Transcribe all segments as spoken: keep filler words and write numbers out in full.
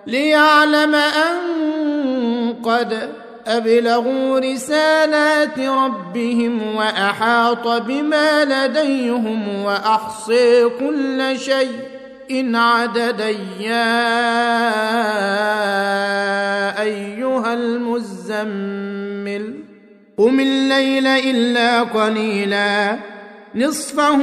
ليعلم أن قد أبلغوا رسالات ربهم وأحاط بما لديهم وأحصى كل شيء إن عددا. يا أيها المزمل قم الليل إلا قليلا نصفه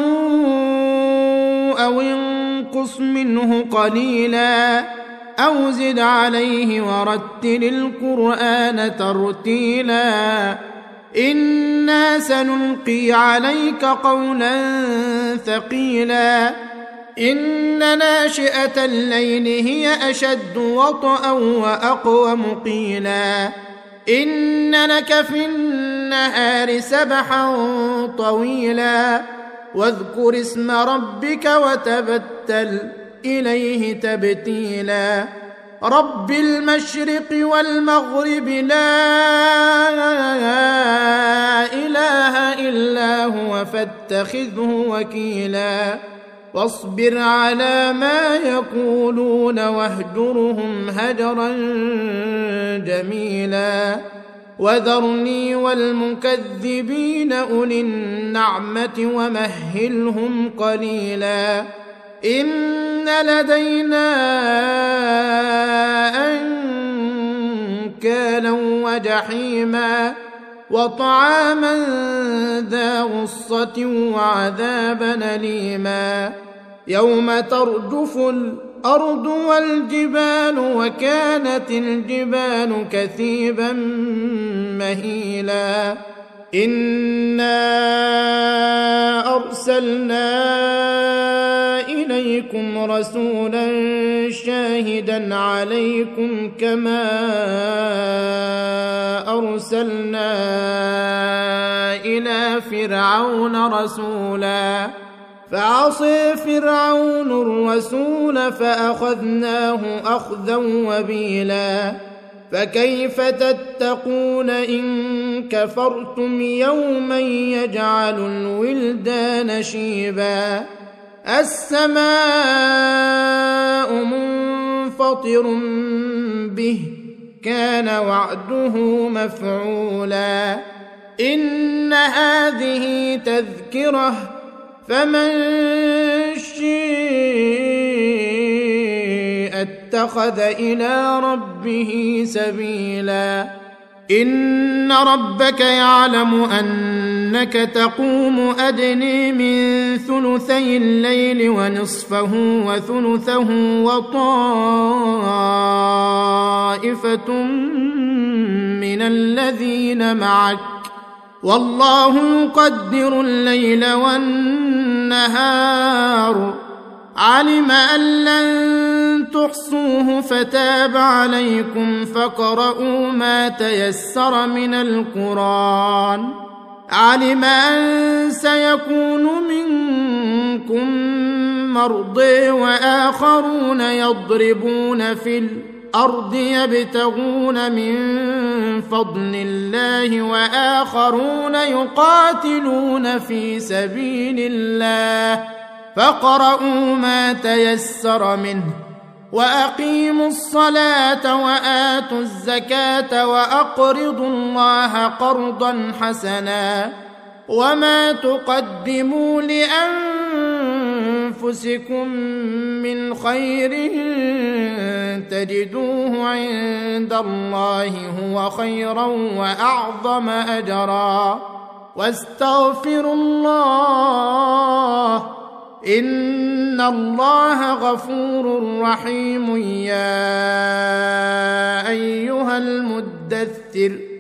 أو انقص منه قليلا أو زد عليه ورتل القرآن ترتيلا إنا سنلقي عليك قولا ثقيلا إن ناشئة الليل هي أشد وطئا وأقوم قيلا إن لك في النهار سبحا طويلا واذكر اسم ربك وتبتل إليه تبتيلا رب المشرق والمغرب لا إله إلا هو فاتخذه وكيلا واصبر على ما يقولون واهجرهم هجرا جميلا وذرني والمكذبين أولي النعمة ومهلهم قليلا إن لدينا أنكالا وجحيما وطعاما ذا غصة وعذابا أليما يوم ترجف الأرض والجبال وكانت الجبال كثيبا مهيلا إنا أرسلنا إليكم رسولا شاهدا عليكم كما أرسلنا إلى فرعون رسولا فعصي فرعون الرسول فأخذناه أخذا وبيلا فكيف تتقون إن كفرتم يوما يجعل الولدان شيبا السماء منفطر به كان وعده مفعولا إن هذه تذكرة فمن شاء اتخذ إلى ربه سبيلا إن ربك يعلم أنك تقوم أدني من ثلثي الليل ونصفه وثلثه وطائفة من الذين معك والله يقدر الليل والنهار علم أن لن تحصوه فتاب عليكم فاقرؤوا ما تيسر من القرآن علم أن سيكون منكم مرضى وآخرون يضربون في الأرض يبتغون من فضل الله وآخرون يقاتلون في سبيل الله فاقرؤوا ما تيسر منه وأقيموا الصلاة وآتوا الزكاة وأقرضوا الله قرضا حسنا وما تقدموا لأنفسكم من خير تجدوه عند الله هو خيرا وأعظم أجرا واستغفروا الله إن الله غفور رحيم يا أيها المدثر